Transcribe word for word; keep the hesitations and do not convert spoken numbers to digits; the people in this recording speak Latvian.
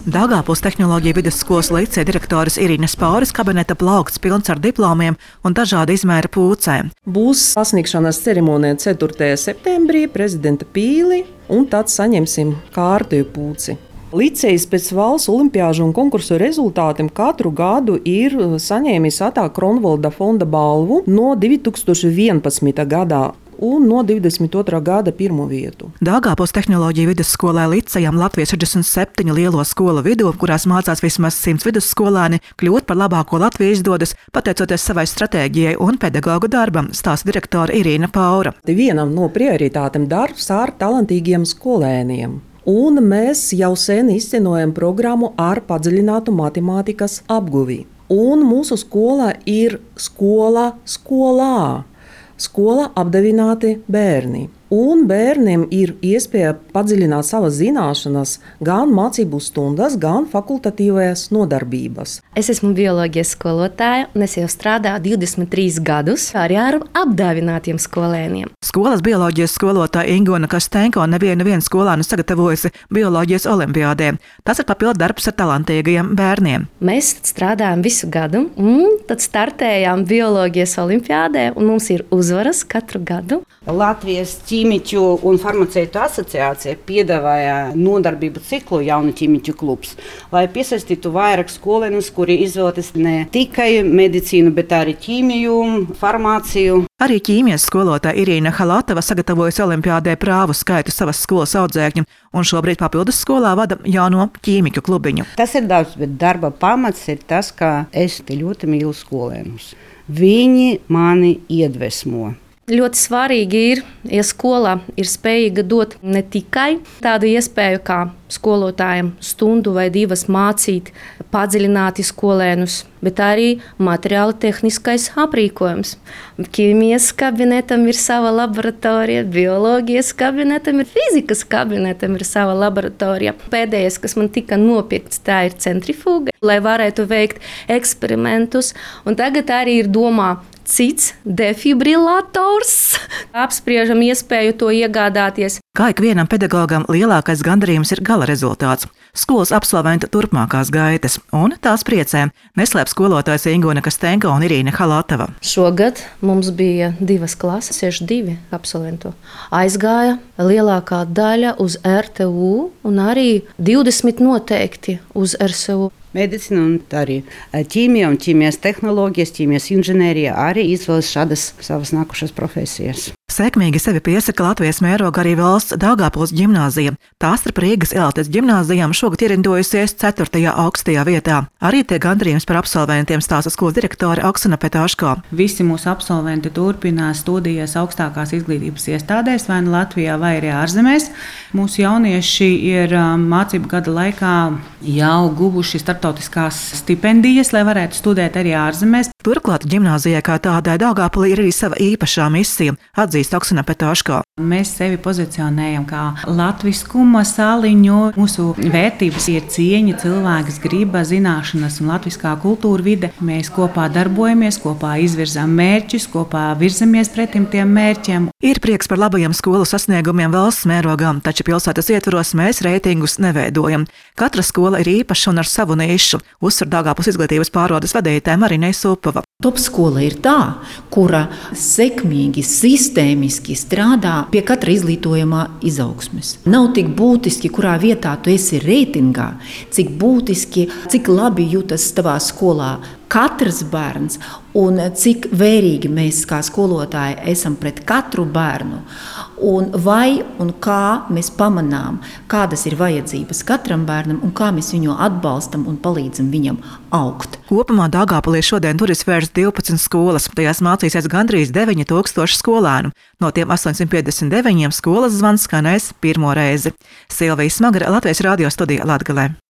Daugavpils Tehnoloģiju vidusskolas liceja direktores Irīnas Pauris kabineta plaukts pilns ar diplomiem un dažāda izmēra pūcēm. Būs pasniegšanas ceremonija ceturtajā septembrī, prezidenta pīli, un tad saņemsim kārtēju pūci. Licejs pēc valsts olimpiāžu un konkursu rezultātiem katru gadu ir saņēmis Atā Kronvalda fonda balvu no divi tūkstoši vienpadsmitā gadā un no divdesmit otrā gada pirmo vietu. Daugavpils Tehnoloģiju vidusskolē licejam Latvijas sešdesmit septiņu lielo skolu vidū, kurās mācās vismaz simts vidusskolēni, kļūt par labāko Latviju izdodas, pateicoties savai stratēģijai un pedagogu darbam, stāsta direktore Irīna Paura. Vienam no prioritātēm darbs ar talantīgiem skolēniem. Un mēs jau sen izcenojam programmu ar padziļinātu matemātikas apguvi. Un mūsu skola ir skola skolā. Skola apdāvināti bērni. Un bērniem ir iespēja padziļināt savas zināšanas gan mācību stundas, gan fakultatīvajās nodarbības. Es esmu bioloģijas skolotāja, un es jau strādāju divdesmit trīs gadus arī ar apdāvinātiem skolēniem. Skolas bioloģijas skolotāja Ingona Kastenko nevienu vienu skolānu sagatavojusi bioloģijas olimpiādē. Tas ir papildu darbs ar talantīgajiem bērniem. Mēs strādājam visu gadu, un tad startējām bioloģijas olimpiādē, un mums ir uzvaras katru gadu. Latvijas ķīmiķu un farmaceitu asociācija piedāvāja nodarbību ciklu Jaunu ķīmiķu klubs, lai piesaistītu vairāk skolēnus, kuri izvēlēties ne tikai medicīnu, bet arī ķīmiju, farmāciju. Arī ķīmijas skolotāja Irīna Halatova sagatavojas olimpiādē prāvu skaitu savas skolas audzēkņu, un šobrīd papildus skolā vada jauno ķīmiķu klubiņu. Tas ir daudz, bet darba pamats ir tas, ka es ļoti mīlu skolēnus. Viņi mani iedvesmo. Ļoti svarīgi ir, ja skola ir spējīga dot ne tikai tādu iespēju kā skolotājiem stundu vai divas mācīt, padziļināti skolēnus, bet arī materiāli tehniskais aprīkojums. Ķīmijas kabinetam ir sava laboratorija, bioloģijas kabinetam ir fizikas kabinetam ir sava laboratorija. Pēdējais, kas man tika nopirkts, tā ir centrifuga, lai varētu veikt eksperimentus, un tagad arī ir domā cits defibrillators. Apspriežam iespēju to iegādāties. Kā ikvienam pedagogam lielākais gandarījums ir gala rezultāts. Skolas absolventa turpmākās gaitas, un tās priecē neslēp skolotājas Ingona Kastenko un Irīna Halatova. Šogad mums bija divas klases, sešdesmit divi absolventu. Aizgāja lielākā daļa uz R T U un arī divdesmit noteikti uz R S U. Medicīna un arī ķīmija un ķīmijas tehnoloģijas, ķīmijas inženierija arī izvēlas šādas savas nākušas profesijas. Sekmīgi sevi piesaka Latvijas mēroga arī valsts Daugavpils ģimnāzija. Tā starp Rīgas Eltes ģimnāzijām šogad ierindojusies ceturtajā augstajā vietā. Arī tiek gandarījums par absolventiem stāsta skolas direktore Oksana Petāško. Visi mūsu absolventi turpinās studijas augstākās izglītības iestādēs, vai nu Latvijā, vai arī ārzemēs. Mūsu jaunieši ir mācību gada laikā jau guvuši starptautiskās stipendijas, lai varētu studēt arī ārzemēs. Turklāt ģimnāzijai kā tādai Daugavpilī ir arī sava īpašā misija, atzīst Oksana Petāško. Mēs sevi pozicionējam kā latviskuma saliņu. Mūsu vērtības ir cieņa, cilvēks, griba, zināšanas un latviskā kultūra vide. Mēs kopā darbojamies, kopā izvirzām mērķus, kopā virzamies pretim tiem mērķiem. Ir prieks par labajiem skolu sasniegumiem valsts mērogām, taču pilsētas ietvaros mēs reitingus neveidojam. Katra skola ir īpaša un ar savu nišu, uzsver Daugavpils izglītības pārvaldes vadītāja Marinai Supova. Top skola ir tā, kura sekmīgi, sistēmiski strādā pie katra izglītojamā izaugsmes. Nav tik būtiski, kurā vietā tu esi reitingā, cik būtiski, cik labi jūtas tavā skolā katrs bērns un cik vērīgi mēs kā skolotāji esam pret katru bērnu. Un vai un kā mēs pamanām, kādas ir vajadzības katram bērnam un kā mēs viņu atbalstam un palīdzam viņam augt. Kopumā Daugavpilī šodien tur izvērst divpadsmit skolas, tajās mācīsies gandrīz deviņi tūkstoši skolēnu. No tiem astoņsimt piecdesmit deviņiem skolas zvans skanēs pirmo reizi. Silvija Smagara, Latvijas radio studija Latgalē.